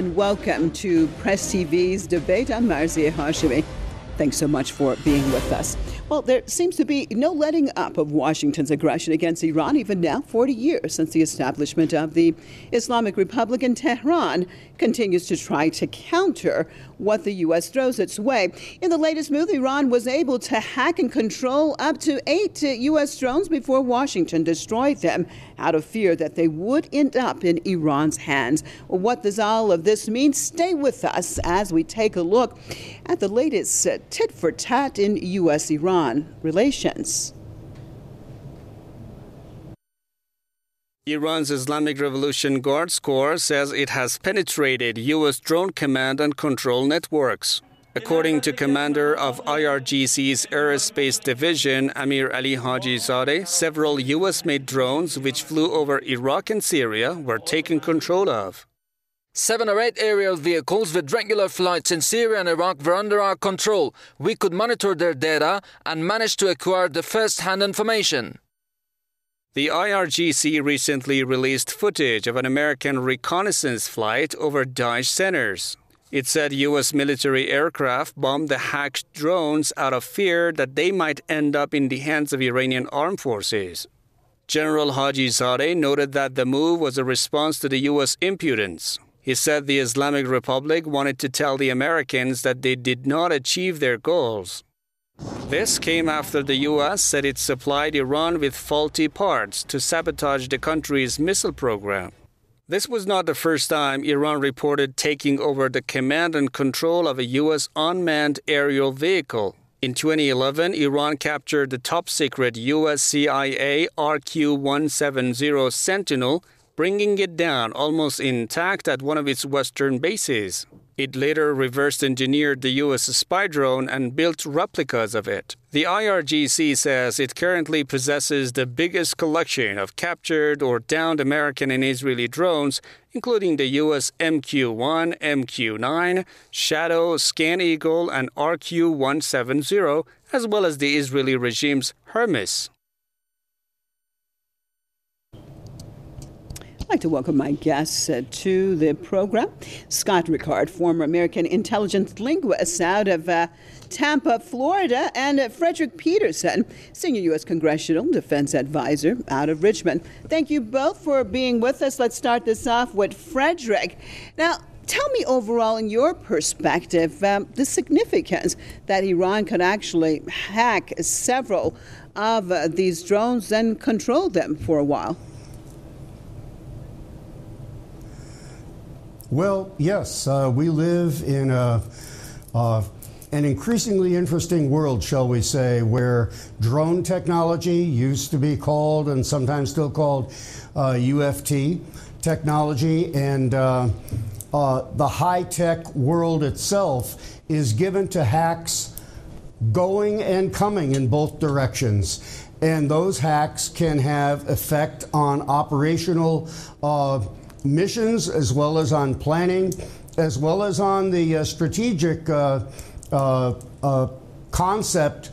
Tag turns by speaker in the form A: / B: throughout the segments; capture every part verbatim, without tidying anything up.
A: and welcome to Press T V's debate. I'm Marzia Hashimi. Thanks so much for being with us. Well, there seems to be no letting up of Washington's aggression against Iran, even now, forty years since the establishment of the Islamic Republic in Tehran continues to try to counter what the U S throws its way. In the latest move, Iran was able to hack and control up to eight U S drones before Washington destroyed them out of fear that they would end up in Iran's hands. Well, what does all of this mean? Stay with us as we take a look at the latest uh, tit for tat in U S Iran relations.
B: Iran's Islamic Revolution Guards Corps says it has penetrated U S drone command and control networks. According to commander of I R G C's Aerospace Division, Amir Ali Hajizadeh, several U S-made drones which flew over Iraq and Syria were taken control of.
C: Seven or eight aerial vehicles with regular flights in Syria and Iraq were under our control. We could monitor their data and managed to acquire the first-hand information.
B: The I R G C recently released footage of an American reconnaissance flight over Daesh centers. It said U S military aircraft bombed the hacked drones out of fear that they might end up in the hands of Iranian armed forces. General Hajizadeh noted that the move was a response to the U S impudence. He said the Islamic Republic wanted to tell the Americans that they did not achieve their goals. This came after the U S said it supplied Iran with faulty parts to sabotage the country's missile program. This was not the first time Iran reported taking over the command and control of a U S unmanned aerial vehicle. In twenty eleven, Iran captured the top-secret U S C I A R Q one seventy Sentinel, bringing it down almost intact at one of its western bases. It later reverse-engineered the U S spy drone and built replicas of it. The I R G C says it currently possesses the biggest collection of captured or downed American and Israeli drones, including the U S M Q one, M Q nine, Shadow, Scan Eagle, and R Q one seventy, as well as the Israeli regime's Hermes.
A: I'd like to welcome my guests uh, to the program. Scott Ricard, former American intelligence linguist out of uh, Tampa, Florida, and uh, Frederick Peterson, senior U S Congressional Defense Advisor out of Richmond. Thank you both for being with us. Let's start this off with Frederick. Now, tell me overall, in your perspective, um, the significance that Iran could actually hack several of uh, these drones and control them for a while.
D: Well, yes, uh, we live in a, uh, an increasingly interesting world, shall we say, where drone technology used to be called and sometimes still called uh, U F T technology, and uh, uh, the high-tech world itself is given to hacks going and coming in both directions. And those hacks can have effect on operational uh, missions, as well as on planning, as well as on the uh, strategic uh, uh, uh, concept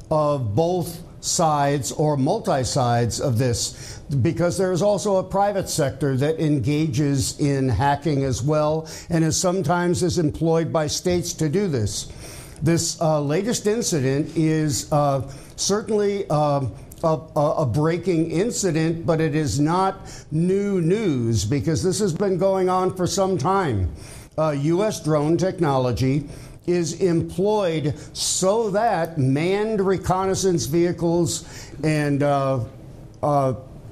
D: of both sides or multi-sides of this, because there is also a private sector that engages in hacking as well, and is sometimes is employed by states to do this. This uh, latest incident is uh, certainly uh, A, a breaking incident, but it is not new news, because this has been going on for some time. Uh, U S drone technology is employed so that manned reconnaissance vehicles and uh, uh,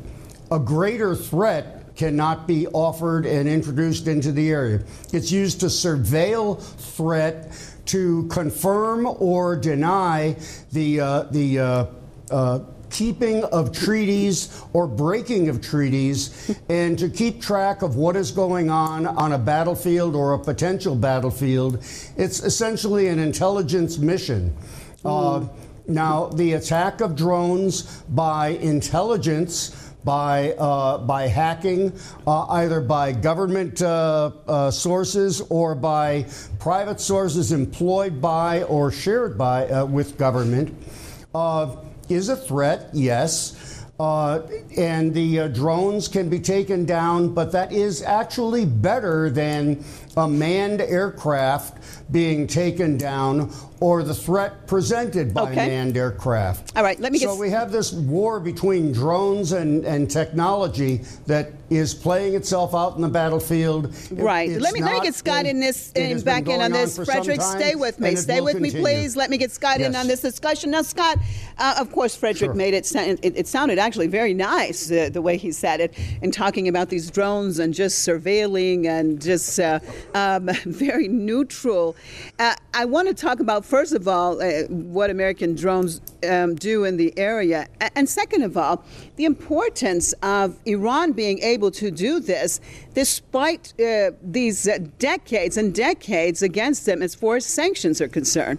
D: a greater threat cannot be offered and introduced into the area. It's used to surveil threat, to confirm or deny the uh, the uh, uh, keeping of treaties or breaking of treaties, and to keep track of what is going on on a battlefield or a potential battlefield. It's essentially an intelligence mission. Mm. Uh, now, the attack of drones by intelligence, by uh, by hacking, uh, either by government uh, uh, sources or by private sources employed by or shared by uh, with government, uh, is a threat, yes, uh, and the uh, drones can be taken down, but that is actually better than a manned aircraft being taken down or the threat presented by
A: okay.
D: manned aircraft.
A: All right, let me get...
D: So we have this war between drones and, and technology that is playing itself out in the battlefield.
A: Right.
D: It,
A: let me let me get Scott in, in this in back in on this. On Frederick, time, stay with me. Stay with continue. me, please. Let me get Scott yes. in on this discussion. Now, Scott, uh, of course, Frederick sure. made it, sound, it. It sounded actually very nice uh, the way he said it, in talking about these drones and just surveilling and just uh, um, very neutral. Uh, I want to talk about, first of all, uh, what American drones um, do in the area, and second of all, the importance of Iran being able to do this despite uh, these uh, decades and decades against them as far as sanctions are concerned.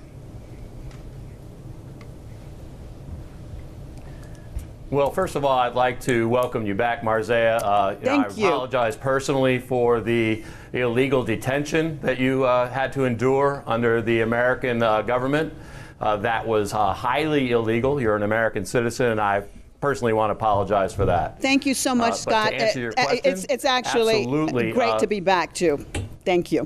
E: Well, first of all, I'd like to welcome you back, Marzieh. Uh, you
A: Thank
E: know, I
A: you.
E: apologize personally for the illegal detention that you uh, had to endure under the American uh, government. Uh, that was uh, highly illegal. You're an American citizen, and I personally want to apologize for that.
A: Thank you so much,
E: uh,
A: Scott.
E: To answer your
A: uh,
E: question,
A: it's, it's actually
E: absolutely,
A: great
E: uh,
A: to be back, too. Thank you.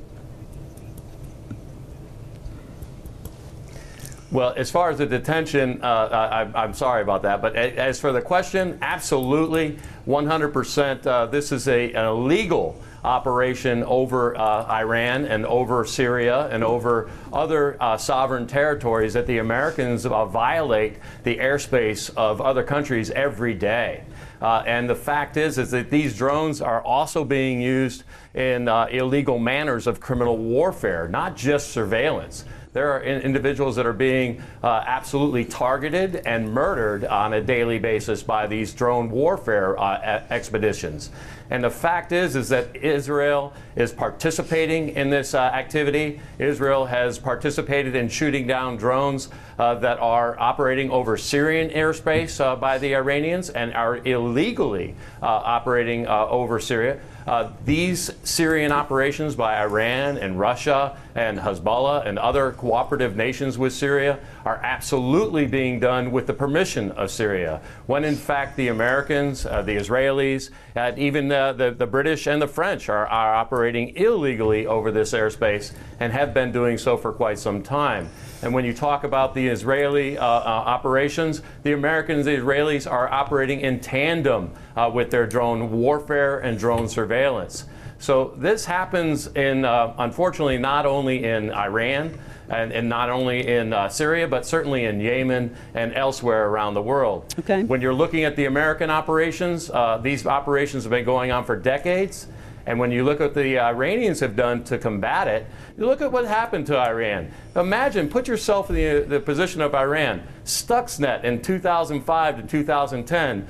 E: Well, as far as the detention, uh, I, I'm sorry about that. But as for the question, absolutely, one hundred percent. Uh, this is a, an illegal operation over uh, Iran and over Syria and over other uh, sovereign territories that the Americans uh, violate the airspace of other countries every day. Uh, and the fact is, is that these drones are also being used in uh, illegal manners of criminal warfare, not just surveillance. There are in individuals that are being uh, absolutely targeted and murdered on a daily basis by these drone warfare uh, expeditions. And the fact is, is that Israel is participating in this uh, activity. Israel has participated in shooting down drones uh, that are operating over Syrian airspace uh, by the Iranians and are illegally uh, operating uh, over Syria. Uh, these Syrian operations by Iran and Russia and Hezbollah and other cooperative nations with Syria are absolutely being done with the permission of Syria, when in fact the Americans, uh, the Israelis, and even uh, the, the British and the French are, are operating illegally over this airspace and have been doing so for quite some time. And when you talk about the Israeli uh, uh, operations, the Americans and the Israelis are operating in tandem uh, with their drone warfare and drone surveillance. So this happens in, uh, unfortunately, not only in Iran and, and not only in uh, Syria, but certainly in Yemen and elsewhere around the world.
A: Okay.
E: When you're looking at the American operations, uh, these operations have been going on for decades. And when you look at what the Iranians have done to combat it, you look at what happened to Iran. Imagine, put yourself in the, the position of Iran. Stuxnet in two thousand five to two thousand ten,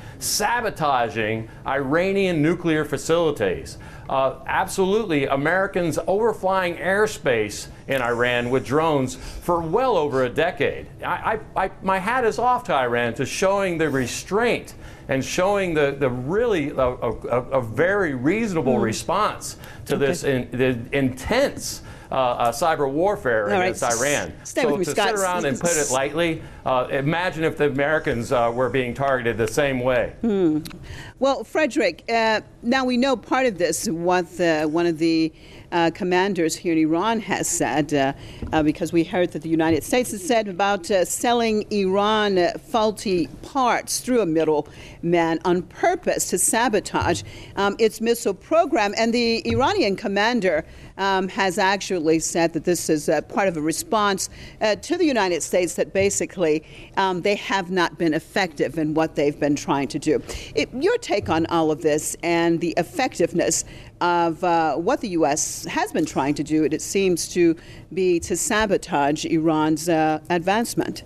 E: sabotaging Iranian nuclear facilities. Uh, absolutely, Americans overflying airspace in Iran with drones for well over a decade. I, I, I, my hat is off to Iran to showing the restraint and showing the, the really a, a, a very reasonable mm. response to okay. this in, the intense uh, uh, cyber warfare
A: All
E: against
A: right.
E: Iran.
A: Stay
E: so
A: with me,
E: to
A: Scott.
E: sit around and put it lightly, uh, imagine if the Americans uh, were being targeted the same way.
A: Hmm. Well, Frederick, uh, now we know part of this, what uh, one of the Uh, commanders here in Iran has said, uh, uh, because we heard that the United States has said about uh, selling Iran uh, faulty parts through a middleman on purpose to sabotage um, its missile program. And the Iranian commander um, has actually said that this is uh, part of a response uh, to the United States, that basically um, they have not been effective in what they've been trying to do. It, your take on all of this and the effectiveness of uh, what the U S has been trying to do, it, it seems to be to sabotage Iran's uh, advancement.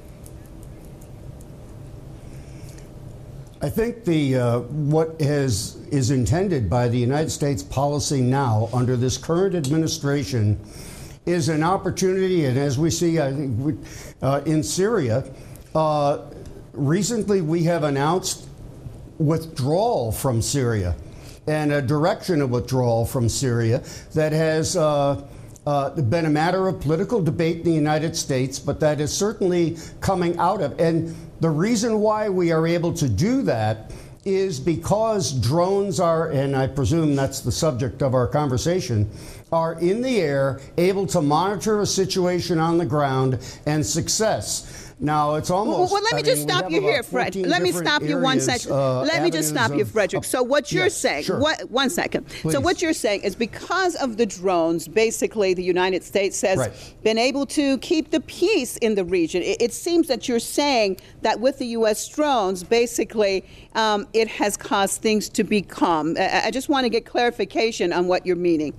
D: I think the uh, what is is intended by the United States policy now under this current administration is an opportunity, and as we see uh, uh, in Syria, uh, recently we have announced withdrawal from Syria and a direction of withdrawal from Syria that has uh, uh, been a matter of political debate in the United States, but that is certainly coming out of. And the reason why we are able to do that is because drones are, and I presume that's the subject of our conversation, are in the air, able to monitor a situation on the ground, and success. Now, it's almost...
A: Well, well let me
D: I
A: just
D: mean,
A: stop you here, Fred. Let me stop you one second.
D: Uh,
A: let me just stop
D: of,
A: you, Frederick. So what you're
D: yes,
A: saying...
D: Sure.
A: What, one second.
D: Please.
A: So what you're saying is because of the drones, basically the United States has right. been able to keep the peace in the region. It, it seems that you're saying that with the U S drones, basically, um, it has caused things to be calm. I, I just want to get clarification on what you're meaning.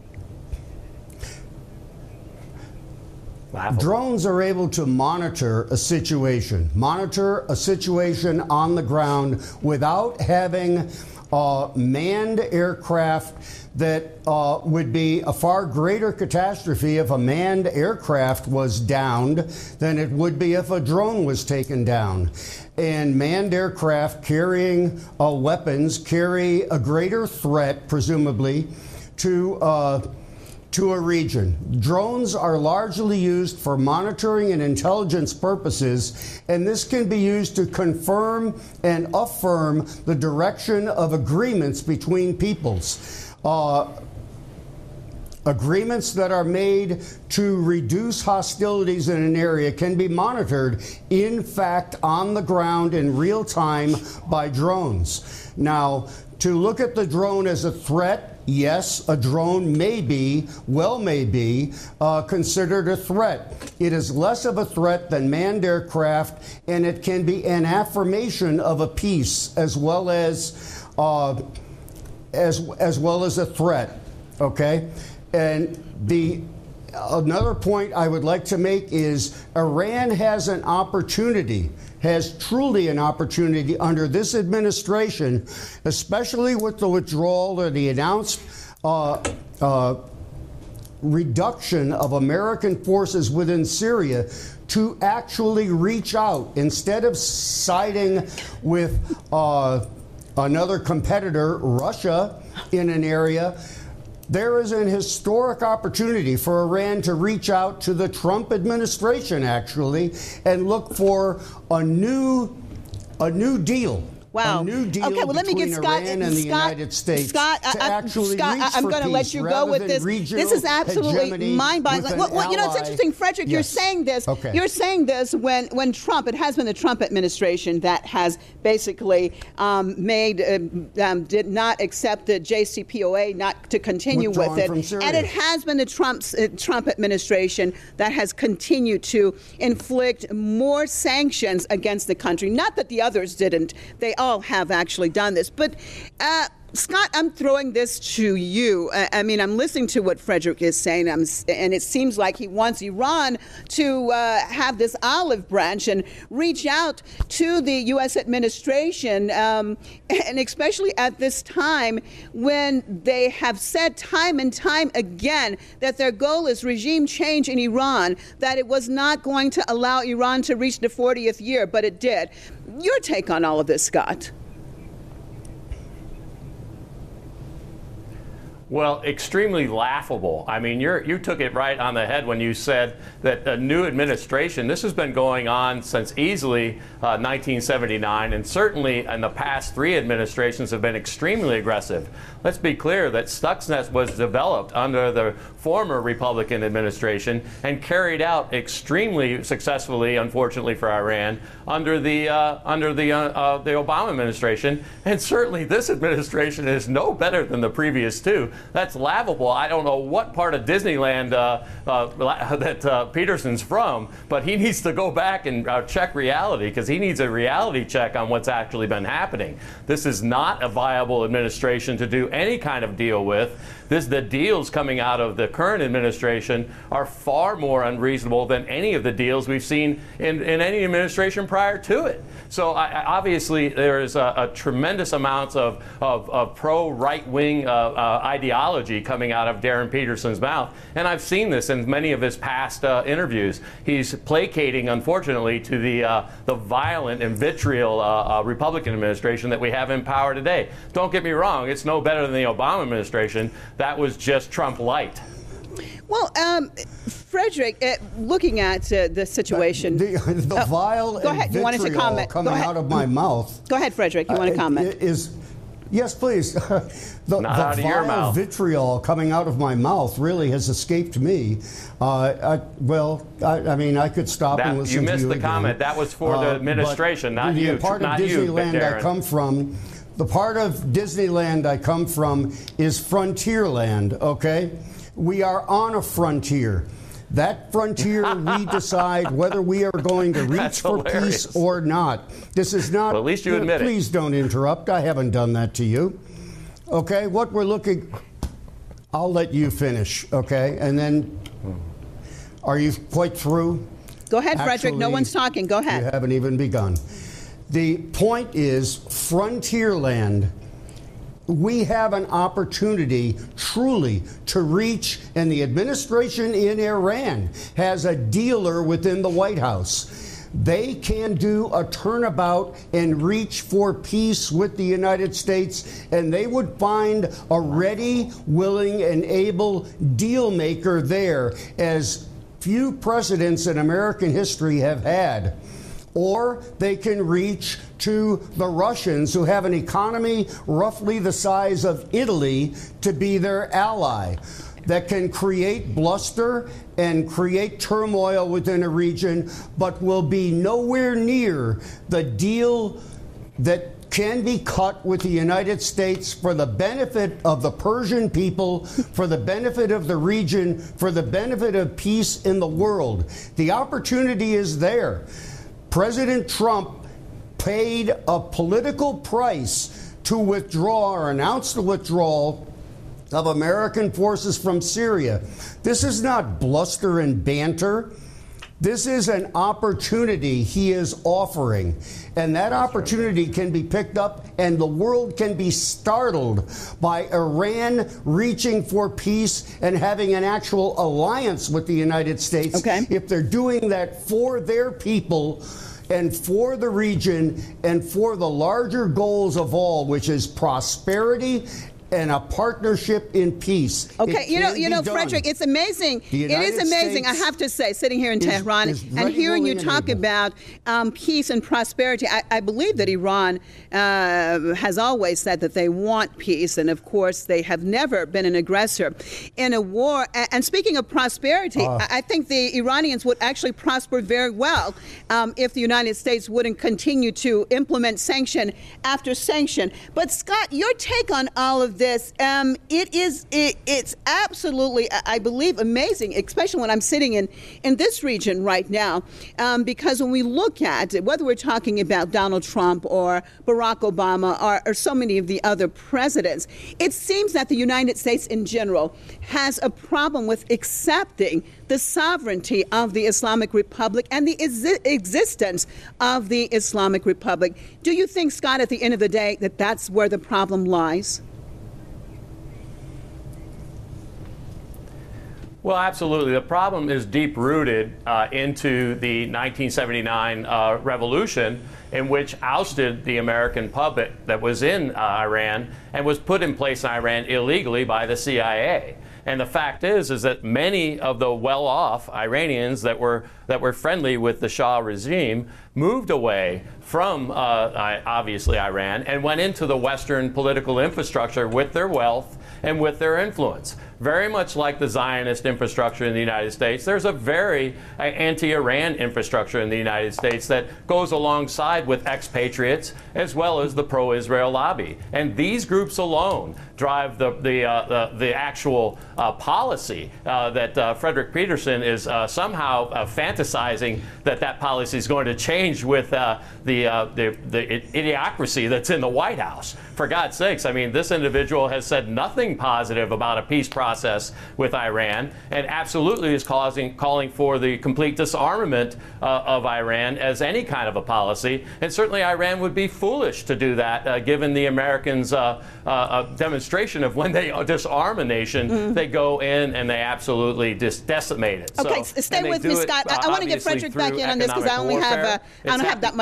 E: Laughable.
D: Drones are able to monitor a situation, monitor a situation on the ground without having uh, manned aircraft that uh, would be a far greater catastrophe if a manned aircraft was downed than it would be if a drone was taken down. And manned aircraft carrying uh, weapons carry a greater threat, presumably, to uh, to a region. Drones are largely used for monitoring and intelligence purposes, and this can be used to confirm and affirm the direction of agreements between peoples. Uh, agreements that are made to reduce hostilities in an area can be monitored, in fact, on the ground in real time by drones. Now, to look at the drone as a threat, yes, a drone may be, well may be, uh, considered a threat. It is less of a threat than manned aircraft, and it can be an affirmation of a peace as well as, uh, as, as well as a threat, okay? And the another point I would like to make is Iran has an opportunity, has truly an opportunity under this administration, especially with the withdrawal or the announced uh, uh, reduction of American forces within Syria, to actually reach out instead of siding with uh, another competitor, Russia, in an area. There is an historic opportunity for Iran to reach out to the Trump administration, actually, and look for a new, a new deal.
A: Wow.
D: A new deal
A: okay, well, let me get Scott,
D: Iran and the
A: Scott,
D: United States
A: Scott,
D: to
A: I,
D: actually
A: Scott,
D: reach
A: I'm
D: for
A: going to let you go with this. This is absolutely mind-boggling. Well, well, you know, it's interesting, Frederick. Yes. You're saying this.
D: Okay.
A: You're saying this when, when Trump. It has been the Trump administration that has basically um, made uh, um, did not accept the J C P O A, not to continue
D: Withdrawn
A: with it,
D: from Syria.
A: and it has been the Trump's uh, Trump administration that has continued to inflict more sanctions against the country. Not that the others didn't. They all have actually done this. But uh, Scott, I'm throwing this to you. I, I mean, I'm listening to what Frederick is saying, I'm, and it seems like he wants Iran to uh, have this olive branch and reach out to the U S administration, um, and especially at this time when they have said time and time again that their goal is regime change in Iran, that it was not going to allow Iran to reach the fortieth year, but it did. Your take on all of this, Scott?
E: Well, extremely laughable. I mean, you're, you took it right on the head when you said that a new administration, this has been going on since easily uh, nineteen seventy-nine, and certainly in the past three administrations have been extremely aggressive. Let's be clear that Stuxnet was developed under the former Republican administration and carried out extremely successfully, unfortunately for Iran, under the uh, under the uh, uh, the Obama administration. And certainly this administration is no better than the previous two. That's laughable. I don't know what part of Disneyland uh, uh, that uh, Peterson's from, but he needs to go back and uh, check reality, because he needs a reality check on what's actually been happening. This is not a viable administration to do any kind of deal with. This, the deals coming out of the current administration are far more unreasonable than any of the deals we've seen in, in any administration prior to it. So I, obviously there is a, a tremendous amount of, of, of pro-right-wing uh, uh, ideology coming out of Darren Peterson's mouth. And I've seen this in many of his past uh, interviews. He's placating, unfortunately, to the, uh, the violent and vitriol uh, uh, Republican administration that we have in power today. Don't get me wrong, it's no better than the Obama administration. That was just Trump light.
A: Well, um, Frederick, uh, looking at uh, the situation.
D: The, the
A: uh,
D: vile
A: go ahead.
D: and
A: You wanted to
D: vitriol
A: comment.
D: coming
A: Go ahead.
D: out of my mouth.
A: Go ahead, Frederick. You want to
D: uh,
A: comment?
D: Is Yes, please. the
E: Not
D: the
E: out of your
D: vile
E: mouth.
D: vitriol coming out of my mouth really has escaped me. Uh, I, well, I, I mean, I could stop
E: That-
D: and listen
E: you
D: to
E: missed
D: you
E: the
D: again.
E: comment. That was for the
D: Uh,
E: administration,
D: but
E: not
D: the
E: you,
D: part
E: not
D: of
E: you,
D: Disneyland I
E: Darren.
D: come from, the part of Disneyland I come from is Frontierland, okay? We are on a frontier. That frontier, we decide whether we are going to reach
E: That's
D: for
E: hilarious.
D: peace or not. This is not.
E: Well, at least you admit it.
D: Please don't interrupt. I haven't done that to you. Okay, what we're looking. I'll let you finish, okay? And then, are you quite through?
A: Go ahead, Frederick. No
D: Actually,
A: one's talking. Go ahead.
D: You haven't even begun. The point is, Frontierland, we have an opportunity truly to reach, and the administration in Iran has a dealer within the White House. They can do a turnabout and reach for peace with the United States, and they would find a ready, willing, and able deal maker there, as few presidents in American history have had. Or they can reach to the Russians, who have an economy roughly the size of Italy, to be their ally, that can create bluster and create turmoil within a region, but will be nowhere near the deal that can be cut with the United States for the benefit of the Persian people, for the benefit of the region, for the benefit of peace in the world. The opportunity is there. President Trump paid a political price to withdraw or announce the withdrawal of American forces from Syria. This is not bluster and banter. This is an opportunity he is offering, and that opportunity can be picked up, and the world can be startled by Iran reaching for peace and having an actual alliance with the United States.
A: Okay.
D: If they're doing that for their people and for the region and for the larger goals of all, which is prosperity and a partnership in peace.
A: Okay,
D: It
A: you know,
D: can
A: you
D: be
A: know,
D: done.
A: Frederick, it's amazing.
D: The
A: It
D: United
A: is amazing, I
D: States
A: have to say, sitting here in
D: is-
A: Tehran
D: is
A: and
D: ready,
A: hearing you
D: willing,
A: talk
D: and able.
A: about um, peace and prosperity. I, I believe that Iran uh, has always said that they want peace, and of course, they have never been an aggressor in a war. A- And speaking of prosperity,
D: Uh.
A: I I think the Iranians would actually prosper very well um, if the United States wouldn't continue to implement sanction after sanction. But Scott, your take on all of this, um, it is it, it's absolutely, I I believe, amazing, especially when I'm sitting in, in this region right now, um, because when we look at it, whether we're talking about Donald Trump or Barack Obama or, or so many of the other presidents, it seems that the United States in general has a problem with accepting the sovereignty of the Islamic Republic and the exi- existence of the Islamic Republic. Do you think, Scott, at the end of the day, that that's where the problem lies?
E: Well, absolutely. The problem is deep-rooted uh, into the nineteen seventy-nine uh, revolution, in which ousted the American puppet that was in uh, Iran and was put in place in Iran illegally by the C I A. And the fact is, is that many of the well-off Iranians that were that were friendly with the Shah regime moved away from, uh, obviously, Iran and went into the Western political infrastructure with their wealth and with their influence. Very much like the Zionist infrastructure in the United States, there's a very uh, anti-Iran infrastructure in the United States that goes alongside with expatriates as well as the pro-Israel lobby. And these groups alone drive the the uh, the, the actual uh, policy uh, that uh, Frederick Peterson is uh, somehow uh, fantasizing that that policy is going to change with uh, the, uh, the the idiocracy that's in the White House. For God's sakes, I mean, this individual has said nothing positive about a peace process with Iran, and absolutely is causing calling for the complete disarmament uh, of Iran as any kind of a policy. And certainly, Iran would be foolish to do that, uh, given the Americans' uh, uh, uh, demonstration of when they disarm a nation, mm-hmm. they go in and they absolutely just decimate it.
A: Okay,
E: so,
A: stay with me, Scott.
E: It, uh,
A: I, I want to get Frederick back in on this because I only
E: warfare.
A: have uh, I don't have that much time.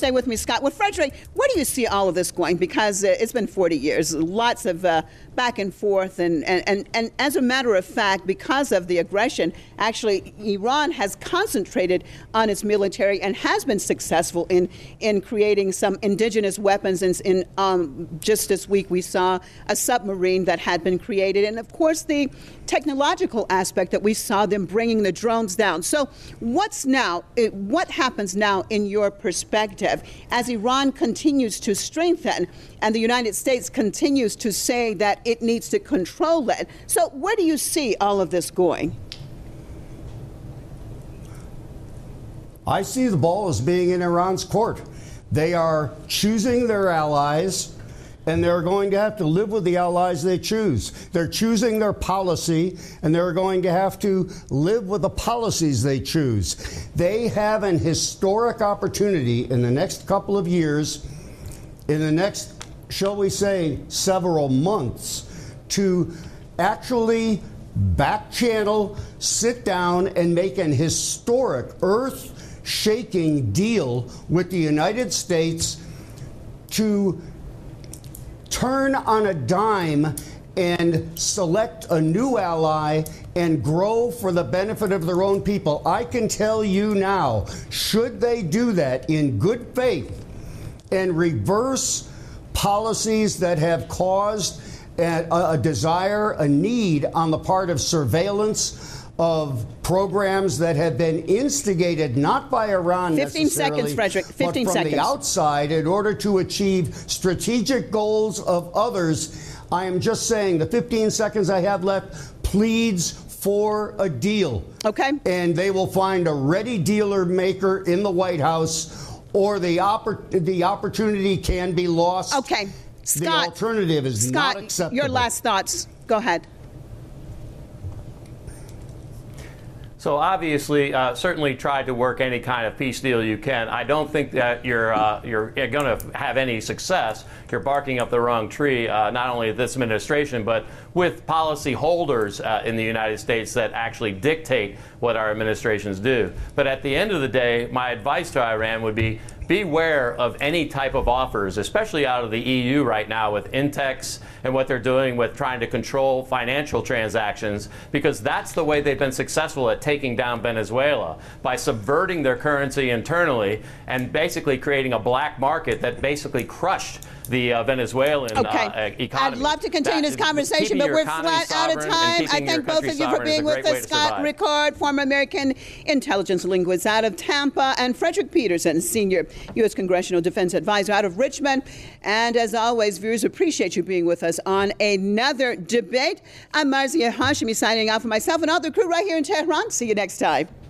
A: stay with me, Scott. Well, Frederick, where do you see all of this going? Because uh, it's been forty years, lots of uh, back and forth, and, and, and, and as a matter of fact, because of the aggression, actually, Iran has concentrated on its military and has been successful in, in creating some indigenous weapons. In, in um, just this week, we saw a submarine that had been created, and of course, the technological aspect that we saw them bringing the drones down. So what's now, what happens now in your perspective as Iran continues to strengthen and the United States continues to say that it needs to control it? So where do you see all of this going?
D: I see the ball as being in Iran's court. They are choosing their allies, and they're going to have to live with the allies they choose. They're choosing their policy, and they're going to have to live with the policies they choose. They have an historic opportunity in the next couple of years, in the next, shall we say, several months, to actually back channel, sit down, and make an historic, earth-shaking deal with the United States to turn on a dime and select a new ally and grow for the benefit of their own people. I can tell you now, should they do that in good faith and reverse policies that have caused a, a desire, a need on the part of surveillance of programs that have been instigated not by Iran
A: fifteen
D: necessarily,
A: seconds, Frederick. fifteen
D: but from
A: seconds.
D: the outside in order to achieve strategic goals of others. I am just saying the fifteen seconds I have left pleads for a deal.
A: Okay.
D: And they will find a ready dealer maker in the White House, or the, oppor- the opportunity can be lost.
A: Okay. Scott,
D: the alternative is
A: Scott,
D: not acceptable.
A: Your last thoughts. Go ahead.
E: So obviously, uh, certainly try to work any kind of peace deal you can. I don't think that you're uh, you're going to have any success. You're barking up the wrong tree, uh, not only this administration, but with policy holders uh, in the United States that actually dictate what our administrations do. But at the end of the day, my advice to Iran would be beware of any type of offers, especially out of the E U right now with Intex and what they're doing with trying to control financial transactions, because that's the way they've been successful at taking down Venezuela, by subverting their currency internally and basically creating a black market that basically crushed the uh, Venezuelan
A: okay.
E: uh, economy.
A: I'd love to continue
E: that,
A: this conversation, but we're flat out of time. I thank both of you for being with us. Scott Rickard, former American intelligence linguist out of Tampa, and Frederick Peterson, senior U S Congressional Defense Advisor out of Richmond. And as always, viewers, appreciate you being with us on another debate. I'm Marzia Hashemi signing off for myself and all the crew right here in Tehran. See you next time.